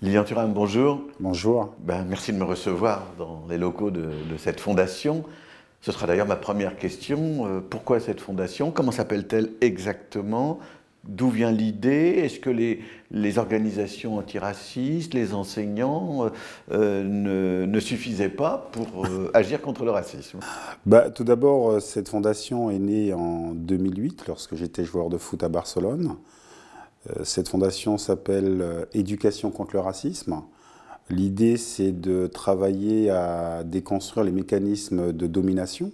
Lilian Thuram, bonjour. Bonjour. Merci de me recevoir dans les locaux de cette fondation. Ce sera d'ailleurs ma première question. Pourquoi cette fondation? Comment s'appelle-t-elle exactement? D'où vient l'idée? Est-ce que les organisations antiracistes, les enseignants ne suffisaient pas pour agir contre le racisme? Tout d'abord, cette fondation est née en 2008, lorsque j'étais joueur de foot à Barcelone. Cette fondation s'appelle Éducation contre le racisme. L'idée, c'est de travailler à déconstruire les mécanismes de domination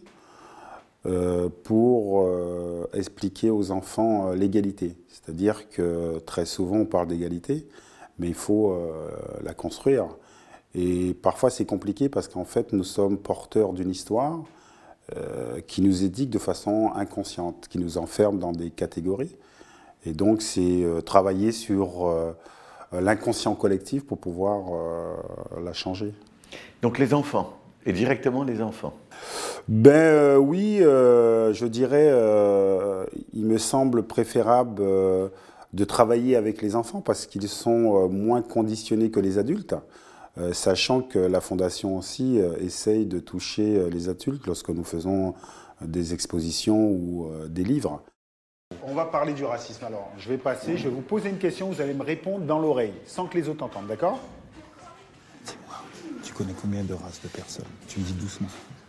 pour expliquer aux enfants l'égalité. C'est-à-dire que très souvent, on parle d'égalité, mais il faut la construire. Et parfois, c'est compliqué parce qu'en fait, nous sommes porteurs d'une histoire qui nous éduque de façon inconsciente, qui nous enferme dans des catégories. Et donc, c'est travailler sur l'inconscient collectif pour pouvoir la changer. Donc les enfants, et directement les enfants. Oui, je dirais, il me semble préférable de travailler avec les enfants parce qu'ils sont moins conditionnés que les adultes, sachant que la Fondation aussi essaye de toucher les adultes lorsque nous faisons des expositions ou des livres. On va parler du racisme. Alors, je vais vous poser une question, vous allez me répondre dans l'oreille, sans que les autres entendent, d'accord? Dis-moi, tu connais combien de races de personnes? Tu me dis doucement.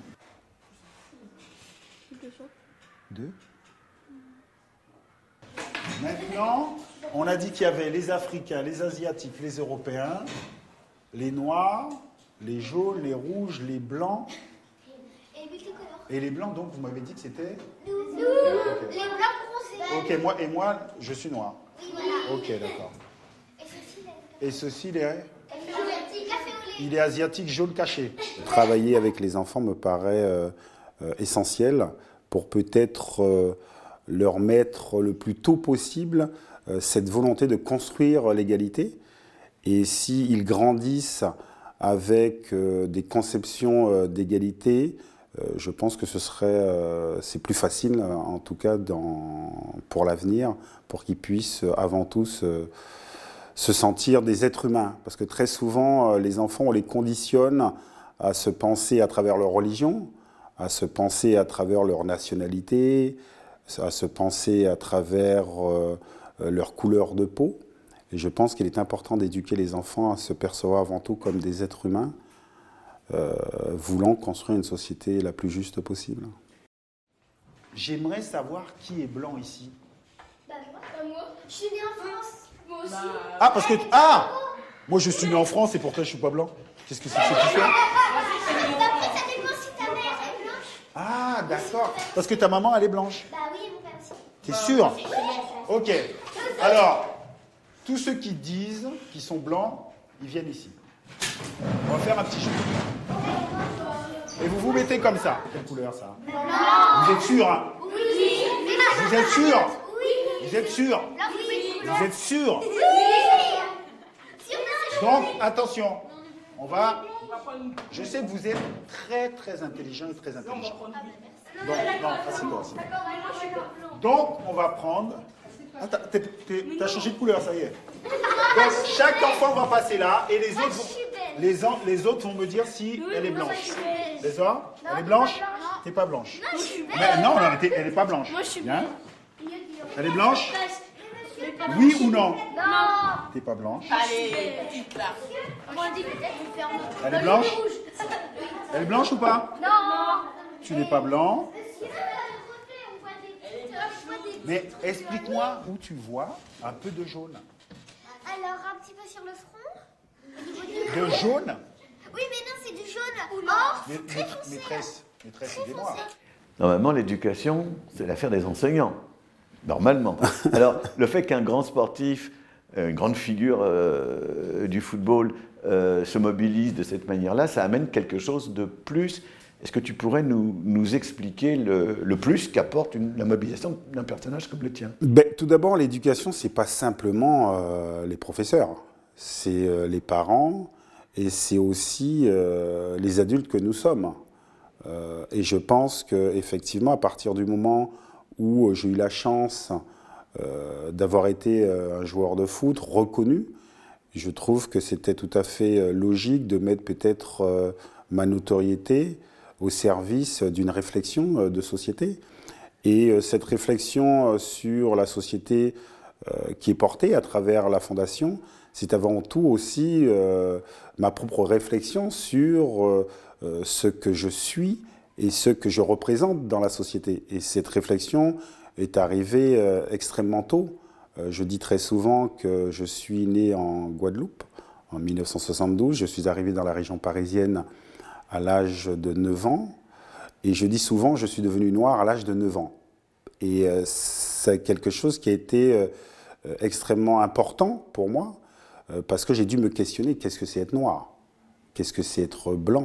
2. Maintenant, on a dit qu'il y avait les Africains, les Asiatiques, les Européens, les Noirs, les jaunes, les rouges, les Blancs. Et les Blancs, donc, vous m'avez dit que c'était... Nous, okay. Les Blancs bronzés. Ok, moi, je suis noir. Oui, voilà. Ok, d'accord. Et ceci, il est... Il est asiatique, jaune caché. Travailler avec les enfants me paraît essentiel pour peut-être leur mettre le plus tôt possible cette volonté de construire l'égalité. Et s'ils grandissent avec des conceptions d'égalité, je pense que c'est plus facile, en tout cas pour l'avenir, pour qu'ils puissent avant tout se sentir des êtres humains. Parce que très souvent, les enfants, on les conditionne à se penser à travers leur religion, à se penser à travers leur nationalité, à se penser à travers leur couleur de peau. Et je pense qu'il est important d'éduquer les enfants à se percevoir avant tout comme des êtres humains, voulant construire une société la plus juste possible. J'aimerais savoir qui est blanc ici. Moi, je suis née en France. Moi aussi. Parce que... Moi, je suis né en France et pourtant, je suis pas blanc. Qu'est-ce que c'est que cette histoire? Après, ça dépend si ta mère est blanche. D'accord. Parce que ta maman, elle est blanche. Oui, mon père aussi. T'es sûr? Ok. Alors, tous ceux qui disent qu'ils sont blancs, ils viennent ici. On va faire un petit jeu. Et vous vous mettez comme ça. Quelle couleur, ça? Blanc. Vous êtes sûr, hein? Oui. Vous êtes sûr? Oui. Vous êtes sûr? Oui. Vous êtes sûr? Oui. Donc, attention. On va... Je sais que vous êtes très, très intelligent et très intelligent. Donc, non, assieds-toi. Donc, on va prendre... Attends, t'as changé de couleur, ça y est. Donc, chaque enfant va passer là et les autres vont me dire si elle est blanche. Les autres? Elle est blanche? T'es pas blanche. Non, elle n'est pas blanche. Moi, je suis bien. Elle est blanche? Oui ou non? T'es pas blanche. Allez, petite là. Moi, on dit peut-être qu'on fait un autre. Elle est blanche? Elle est blanche ou pas? Non. Tu n'es pas blanc. Mais explique-moi où tu vois un peu de jaune. Alors, un petit peu sur le front. De jaune? Oui, mais non, c'est du jaune. Or, Maîtresse, aidez-moi. Normalement, l'éducation, c'est l'affaire des enseignants. Normalement. Alors, le fait qu'un grand sportif, une grande figure du football se mobilise de cette manière-là, ça amène quelque chose de plus. Est-ce que tu pourrais nous expliquer le plus qu'apporte la mobilisation d'un personnage comme le tien? Tout d'abord, l'éducation, ce n'est pas simplement les professeurs. C'est les parents et c'est aussi les adultes que nous sommes. Et je pense qu'effectivement, à partir du moment où j'ai eu la chance d'avoir été un joueur de foot reconnu, Je trouve que c'était tout à fait logique de mettre peut-être ma notoriété au service d'une réflexion de société. Et cette réflexion sur la société qui est portée à travers la Fondation, c'est avant tout aussi ma propre réflexion sur ce que je suis et ce que je représente dans la société. Et cette réflexion est arrivée extrêmement tôt. Je dis très souvent que je suis né en Guadeloupe en 1972. Je suis arrivé dans la région parisienne à l'âge de 9 ans. Et je dis souvent que je suis devenu noir à l'âge de 9 ans. Et c'est quelque chose qui a été extrêmement important pour moi, parce que j'ai dû me questionner, qu'est-ce que c'est être noir? Qu'est-ce que c'est être blanc?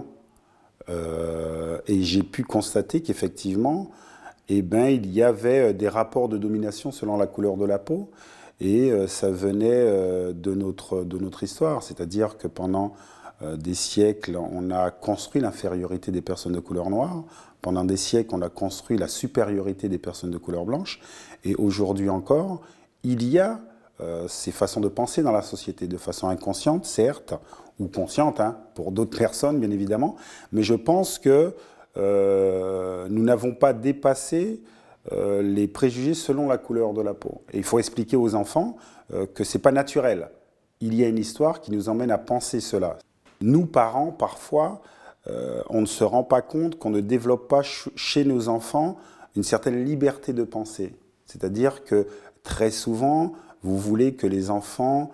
Et j'ai pu constater qu'effectivement, il y avait des rapports de domination selon la couleur de la peau, et ça venait de notre histoire. C'est-à-dire que pendant des siècles, on a construit l'infériorité des personnes de couleur noire. Pendant des siècles, on a construit la supériorité des personnes de couleur blanche. Et aujourd'hui encore, il y a ces façons de penser dans la société, de façon inconsciente, certes, ou consciente, pour d'autres personnes, bien évidemment. Mais je pense que nous n'avons pas dépassé les préjugés selon la couleur de la peau. Et il faut expliquer aux enfants que ce n'est pas naturel. Il y a une histoire qui nous emmène à penser cela. Nous, parents, parfois, on ne se rend pas compte qu'on ne développe pas chez nos enfants une certaine liberté de penser. C'est-à-dire que très souvent, vous voulez que les enfants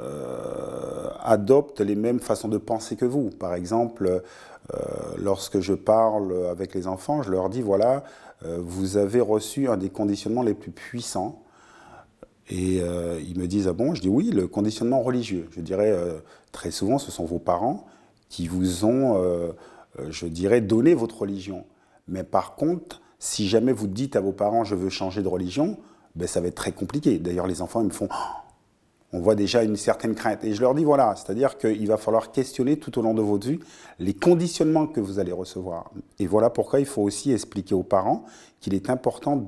adoptent les mêmes façons de penser que vous. Par exemple, lorsque je parle avec les enfants, je leur dis, voilà, vous avez reçu un des conditionnements les plus puissants. Et ils me disent, ah bon? Je dis oui, le conditionnement religieux. Je dirais, très souvent, ce sont vos parents qui vous ont, je dirais, donné votre religion. Mais par contre, si jamais vous dites à vos parents, je veux changer de religion, ça va être très compliqué. D'ailleurs, les enfants, ils me font, on voit déjà une certaine crainte. Et je leur dis, voilà, c'est-à-dire qu'il va falloir questionner tout au long de votre vie les conditionnements que vous allez recevoir. Et voilà pourquoi il faut aussi expliquer aux parents qu'il est important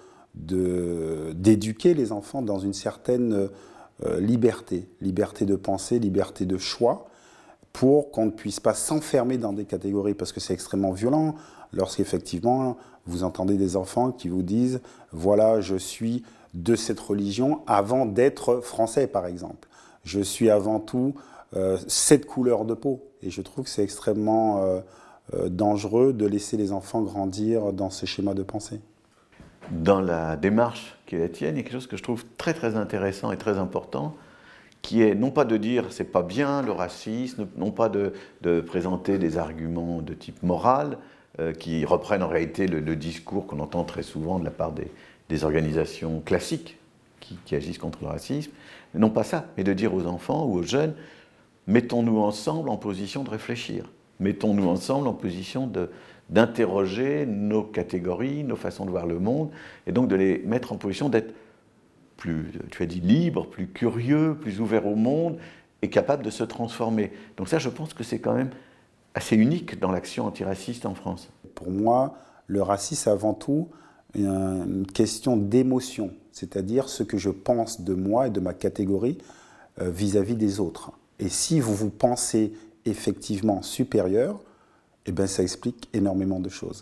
d'éduquer les enfants dans une certaine liberté de pensée, liberté de choix, pour qu'on ne puisse pas s'enfermer dans des catégories, parce que c'est extrêmement violent lorsqu'effectivement vous entendez des enfants qui vous disent « voilà, je suis de cette religion avant d'être français, par exemple. Je suis avant tout cette couleur de peau. » Et je trouve que c'est extrêmement dangereux de laisser les enfants grandir dans ce schéma de pensée. Dans la démarche qui est la tienne, il y a quelque chose que je trouve très très intéressant et très important, qui est non pas de dire c'est pas bien le racisme, non pas de présenter des arguments de type moral, qui reprennent en réalité le discours qu'on entend très souvent de la part des organisations classiques qui agissent contre le racisme. Non pas ça, mais de dire aux enfants ou aux jeunes, mettons-nous ensemble en position de réfléchir, mettons-nous ensemble en position d'interroger nos catégories, nos façons de voir le monde, et donc de les mettre en position d'être plus, tu as dit, libre, plus curieux, plus ouvert au monde, et capable de se transformer. Donc ça, je pense que c'est quand même assez unique dans l'action antiraciste en France. Pour moi, le racisme, c'est avant tout une question d'émotion, c'est-à-dire ce que je pense de moi et de ma catégorie vis-à-vis des autres. Et si vous vous pensez effectivement supérieur, ça explique énormément de choses.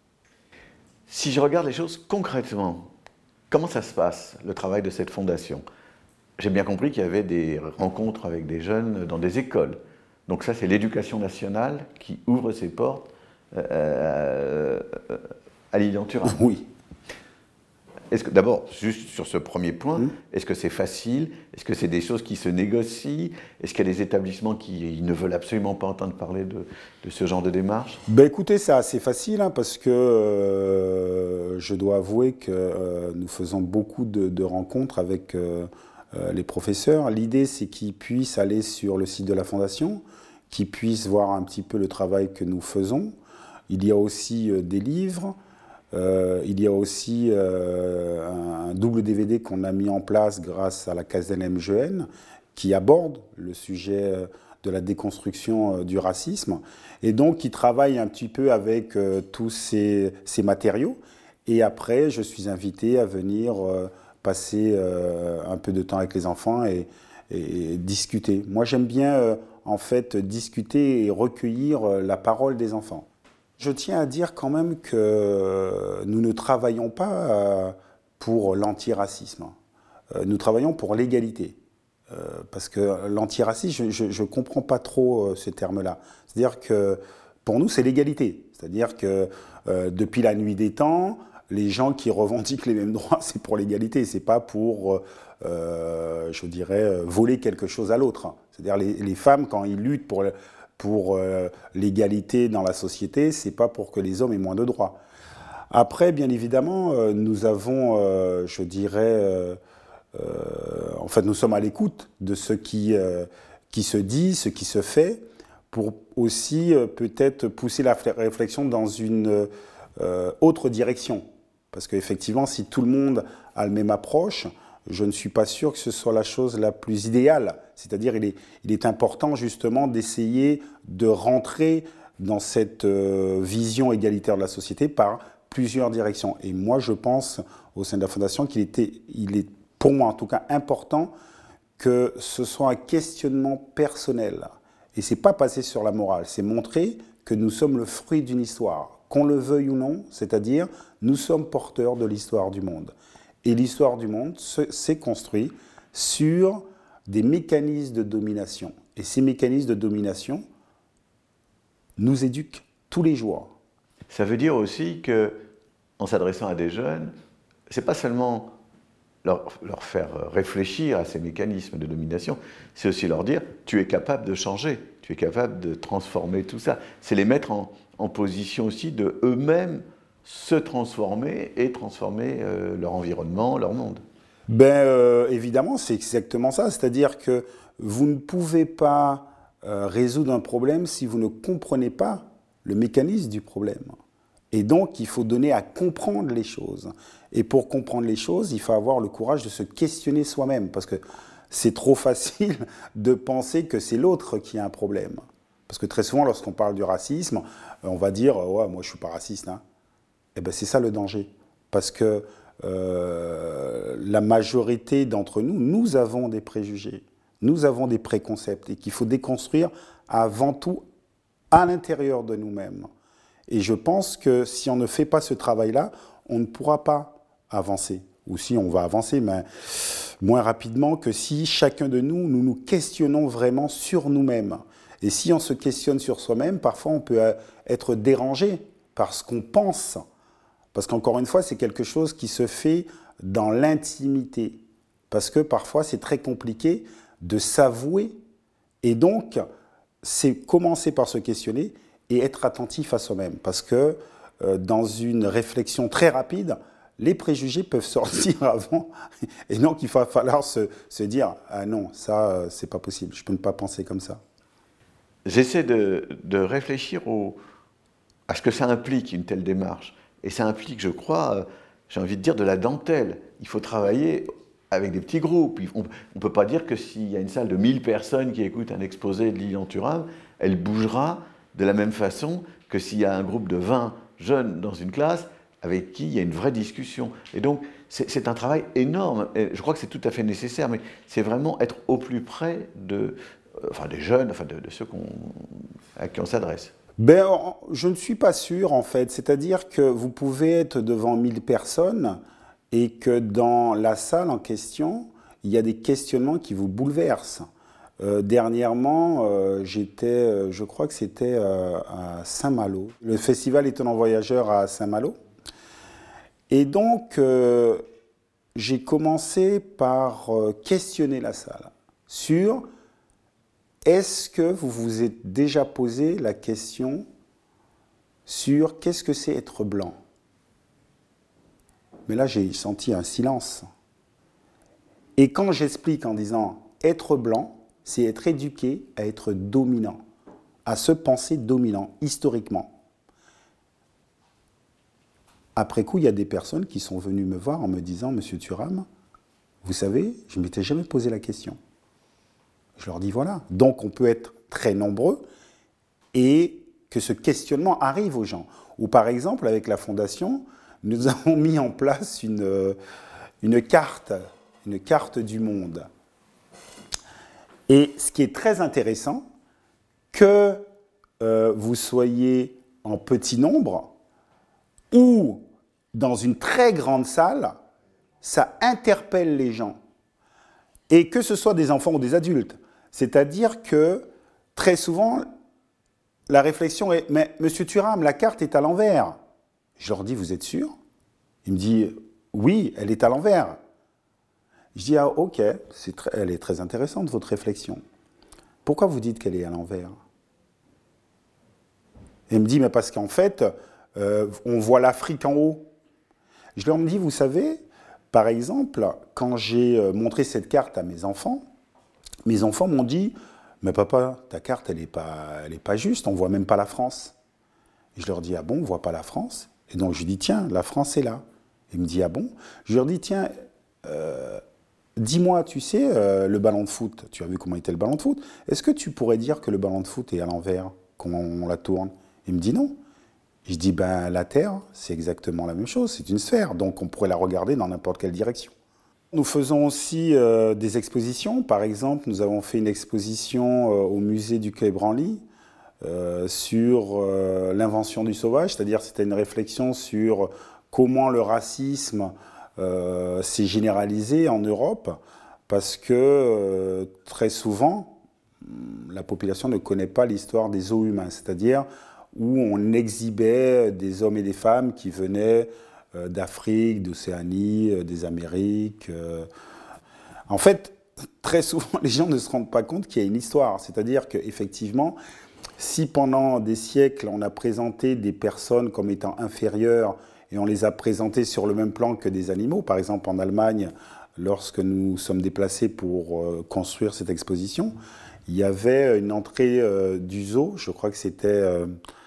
Si je regarde les choses concrètement, comment ça se passe, le travail de cette fondation? J'ai bien compris qu'il y avait des rencontres avec des jeunes dans des écoles. Donc ça, c'est l'éducation nationale qui ouvre ses portes à Lilian Thuram. Oui. Est-ce que, d'abord, juste sur ce premier point, est-ce que c'est facile? Est-ce que c'est des choses qui se négocient? Est-ce qu'il y a des établissements qui ne veulent absolument pas entendre parler de ce genre de démarche? Écoutez, c'est assez facile, parce que je dois avouer que nous faisons beaucoup de rencontres avec les professeurs. L'idée, c'est qu'ils puissent aller sur le site de la Fondation, qu'ils puissent voir un petit peu le travail que nous faisons. Il y a aussi des livres. Il y a aussi un double DVD qu'on a mis en place grâce à la Caserne MGN qui aborde le sujet de la déconstruction du racisme et donc qui travaille un petit peu avec tous ces matériaux. Et après, je suis invité à venir passer un peu de temps avec les enfants et et discuter. Moi, j'aime bien, en fait, discuter et recueillir la parole des enfants. Je tiens à dire quand même que nous ne travaillons pas pour l'antiracisme. Nous travaillons pour l'égalité. Parce que l'antiracisme, je ne comprends pas trop ce terme-là. C'est-à-dire que pour nous, c'est l'égalité. C'est-à-dire que depuis la nuit des temps, les gens qui revendiquent les mêmes droits, c'est pour l'égalité. C'est pas pour, je dirais, voler quelque chose à l'autre. C'est-à-dire les femmes, quand ils luttent pour l'égalité dans la société, c'est pas pour que les hommes aient moins de droits. Après, bien évidemment, nous avons, je dirais, en fait, nous sommes à l'écoute de ce qui se dit, ce qui se fait, pour aussi peut-être pousser la réflexion dans une autre direction. Parce qu'effectivement, si tout le monde a la même approche, je ne suis pas sûr que ce soit la chose la plus idéale. C'est-à-dire, il est important justement d'essayer de rentrer dans cette vision égalitaire de la société par plusieurs directions. Et moi, je pense, au sein de la Fondation, il est, pour moi en tout cas, important que ce soit un questionnement personnel. Et ce n'est pas passer sur la morale, c'est montrer que nous sommes le fruit d'une histoire, qu'on le veuille ou non, c'est-à-dire nous sommes porteurs de l'histoire du monde. Et l'histoire du monde s'est construite sur des mécanismes de domination. Et ces mécanismes de domination nous éduquent tous les jours. Ça veut dire aussi qu'en s'adressant à des jeunes, ce n'est pas seulement leur faire réfléchir à ces mécanismes de domination, c'est aussi leur dire « tu es capable de changer, tu es capable de transformer tout ça ». C'est les mettre en position aussi de eux-mêmes se transformer et transformer leur environnement, leur monde. Évidemment, c'est exactement ça. C'est-à-dire que vous ne pouvez pas résoudre un problème si vous ne comprenez pas le mécanisme du problème. Et donc, il faut donner à comprendre les choses. Et pour comprendre les choses, il faut avoir le courage de se questionner soi-même. Parce que c'est trop facile de penser que c'est l'autre qui a un problème. Parce que très souvent, lorsqu'on parle du racisme, on va dire « ouais, moi je ne suis pas raciste hein. ». Eh bien, c'est ça le danger. Parce que la majorité d'entre nous, nous avons des préjugés, nous avons des préconcepts et qu'il faut déconstruire avant tout à l'intérieur de nous-mêmes. Et je pense que si on ne fait pas ce travail-là, on ne pourra pas avancer. Ou si on va avancer, mais moins rapidement que si chacun de nous, nous nous questionnons vraiment sur nous-mêmes. Et si on se questionne sur soi-même, parfois on peut être dérangé par ce qu'on pense. Parce qu'encore une fois, c'est quelque chose qui se fait dans l'intimité. Parce que parfois, c'est très compliqué de s'avouer. Et donc, c'est commencer par se questionner et être attentif à soi-même. Parce que dans une réflexion très rapide, les préjugés peuvent sortir avant. Et donc, il va falloir se dire « Ah non, ça, c'est pas possible. Je peux ne pas penser comme ça. » J'essaie de réfléchir à ce que ça implique, une telle démarche. Et ça implique, je crois, j'ai envie de dire, de la dentelle. Il faut travailler avec des petits groupes. On ne peut pas dire que s'il y a une salle de 1000 personnes qui écoutent un exposé de Lilian Thuram, elle bougera de la même façon que s'il y a un groupe de 20 jeunes dans une classe avec qui il y a une vraie discussion. Et donc, c'est un travail énorme. Et je crois que c'est tout à fait nécessaire, mais c'est vraiment être au plus près des jeunes, de ceux à qui on s'adresse. Je ne suis pas sûr, en fait. C'est-à-dire que vous pouvez être devant 1000 personnes et que dans la salle en question, il y a des questionnements qui vous bouleversent. Dernièrement, je crois que c'était à Saint-Malo. Le festival Étonnant Voyageur à Saint-Malo. Et donc, j'ai commencé par questionner la salle sur... Est-ce que vous vous êtes déjà posé la question sur qu'est-ce que c'est être blanc? Mais là, j'ai senti un silence. Et quand j'explique en disant être blanc, c'est être éduqué à être dominant, à se penser dominant, historiquement. Après coup, il y a des personnes qui sont venues me voir en me disant « Monsieur Thuram, vous savez, je ne m'étais jamais posé la question. » Je leur dis voilà. Donc on peut être très nombreux et que ce questionnement arrive aux gens. Ou par exemple, avec la Fondation, nous avons mis en place une carte du monde. Et ce qui est très intéressant, que vous soyez en petit nombre ou dans une très grande salle, ça interpelle les gens. Et que ce soit des enfants ou des adultes. C'est-à-dire que très souvent, la réflexion est « Mais monsieur Thuram, la carte est à l'envers ». Je leur dis « Vous êtes sûr ?» Il me dit « Oui, elle est à l'envers ». Je dis « Ah ok, elle est très intéressante votre réflexion. Pourquoi vous dites qu'elle est à l'envers ?» Il me dit « Mais parce qu'en fait, on voit l'Afrique en haut. » Je leur dis « Vous savez, par exemple, quand j'ai montré cette carte à mes enfants m'ont dit « Mais papa, ta carte, elle est pas juste, on ne voit même pas la France. » Et je leur dis « Ah bon, on ne voit pas la France ?» Et donc je lui dis « Tiens, la France est là. » Il me dit « Ah bon ?» Je leur dis « Tiens, dis-moi, tu sais, le ballon de foot, tu as vu comment était le ballon de foot? Est-ce que tu pourrais dire que le ballon de foot est à l'envers, comment on la tourne ?» Il me dit « Non. » Je dis, ben, la Terre, c'est exactement la même chose, c'est une sphère, donc on pourrait la regarder dans n'importe quelle direction. Nous faisons aussi des expositions. Par exemple, nous avons fait une exposition au musée du Quai Branly sur l'invention du sauvage, c'est-à-dire c'était une réflexion sur comment le racisme s'est généralisé en Europe, parce que très souvent, la population ne connaît pas l'histoire des os humains, c'est-à-dire où on exhibait des hommes et des femmes qui venaient d'Afrique, d'Océanie, des Amériques. En fait, très souvent, les gens ne se rendent pas compte qu'il y a une histoire. C'est-à-dire qu'effectivement, si pendant des siècles, on a présenté des personnes comme étant inférieures et on les a présentées sur le même plan que des animaux, par exemple en Allemagne, lorsque nous sommes déplacés pour construire cette exposition, il y avait une entrée du zoo, je crois que c'était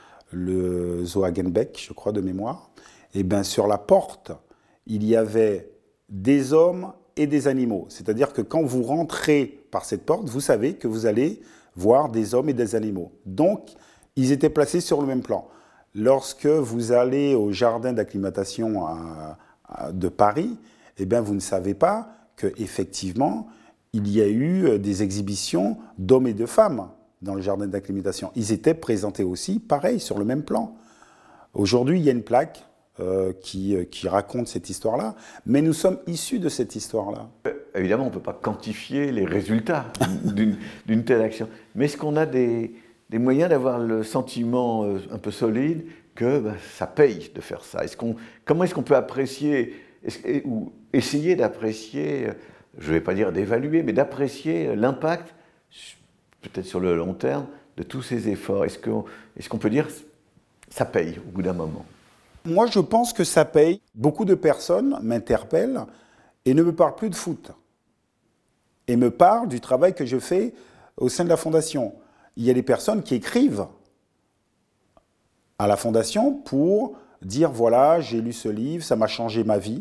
le zoo Hagenbeck, je crois, de mémoire. Et bien sur la porte, il y avait des hommes et des animaux. C'est-à-dire que quand vous rentrez par cette porte, vous savez que vous allez voir des hommes et des animaux. Donc, ils étaient placés sur le même plan. Lorsque vous allez au jardin d'acclimatation de Paris, eh bien, vous ne savez pas qu'effectivement, il y a eu des exhibitions d'hommes et de femmes dans le jardin d'acclimatation. Ils étaient présentés aussi, pareil, sur le même plan. Aujourd'hui, il y a une plaque qui raconte cette histoire-là, mais nous sommes issus de cette histoire-là. Évidemment, on ne peut pas quantifier les résultats d'une telle action, mais est-ce qu'on a des moyens d'avoir le sentiment un peu solide que ça paye de faire ça? Comment est-ce qu'on peut apprécier, ou essayer d'apprécier, je ne vais pas dire d'évaluer, mais d'apprécier l'impact, peut-être sur le long terme, de tous ces efforts? Est-ce qu'on peut dire que ça paye au bout d'un moment? Moi, je pense que ça paye. Beaucoup de personnes m'interpellent et ne me parlent plus de foot. Et me parlent du travail que je fais au sein de la Fondation. Il y a des personnes qui écrivent à la Fondation pour dire « Voilà, j'ai lu ce livre, ça m'a changé ma vie.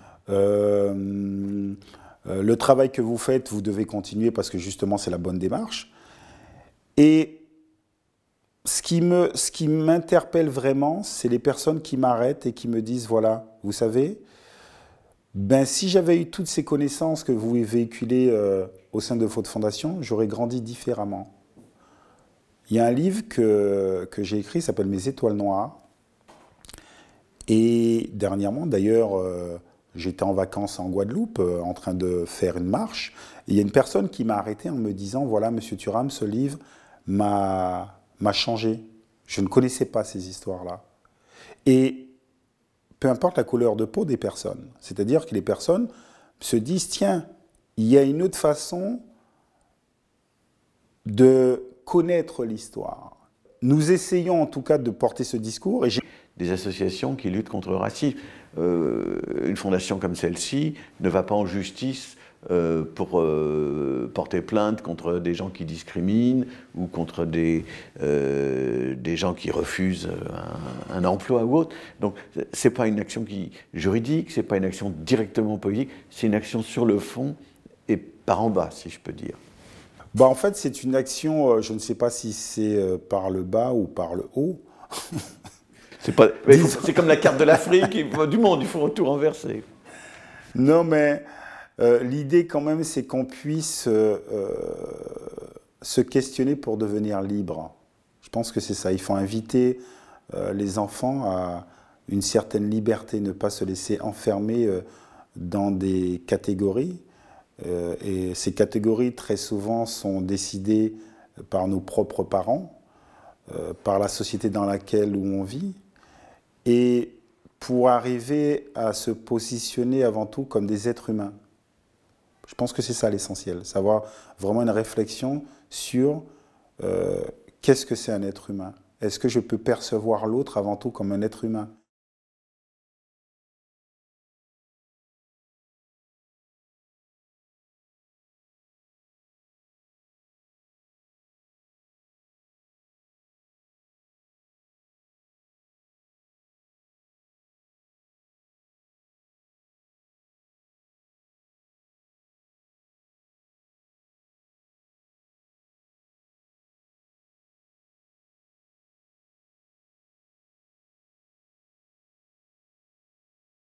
Le travail que vous faites, vous devez continuer parce que justement, c'est la bonne démarche. » Et ce qui m'interpelle vraiment, c'est les personnes qui m'arrêtent et qui me disent « Voilà, vous savez, ben, si j'avais eu toutes ces connaissances que vous véhiculez au sein de votre fondation, j'aurais grandi différemment. » Il y a un livre que j'ai écrit, qui s'appelle « Mes étoiles noires ». Et dernièrement, d'ailleurs, j'étais en vacances en Guadeloupe, en train de faire une marche. Et il y a une personne qui m'a arrêté en me disant « Voilà, monsieur Thuram, ce livre m'a changé. Je ne connaissais pas ces histoires-là. » Et peu importe la couleur de peau des personnes, c'est-à-dire que les personnes se disent « Tiens, il y a une autre façon de connaître l'histoire. » Nous essayons en tout cas de porter ce discours. Et des associations qui luttent contre le racisme. Une fondation comme celle-ci ne va pas en justice pour porter plainte contre des gens qui discriminent ou contre des gens qui refusent un emploi ou autre. Donc c'est pas une action juridique, c'est pas une action directement politique, c'est une action sur le fond et par en bas, si je peux dire. Bah en fait, c'est une action, je ne sais pas si c'est par le bas ou par le haut. C'est comme la carte de l'Afrique, du monde, il faut tout renverser. Non, mais l'idée quand même, c'est qu'on puisse se questionner pour devenir libre. Je pense que c'est ça. Il faut inviter les enfants à une certaine liberté, ne pas se laisser enfermer dans des catégories. Et ces catégories, très souvent, sont décidées par nos propres parents, par la société dans laquelle on vit. Et pour arriver à se positionner avant tout comme des êtres humains. Je pense que c'est ça l'essentiel, savoir vraiment une réflexion sur qu'est-ce que c'est un être humain. Est-ce que je peux percevoir l'autre avant tout comme un être humain?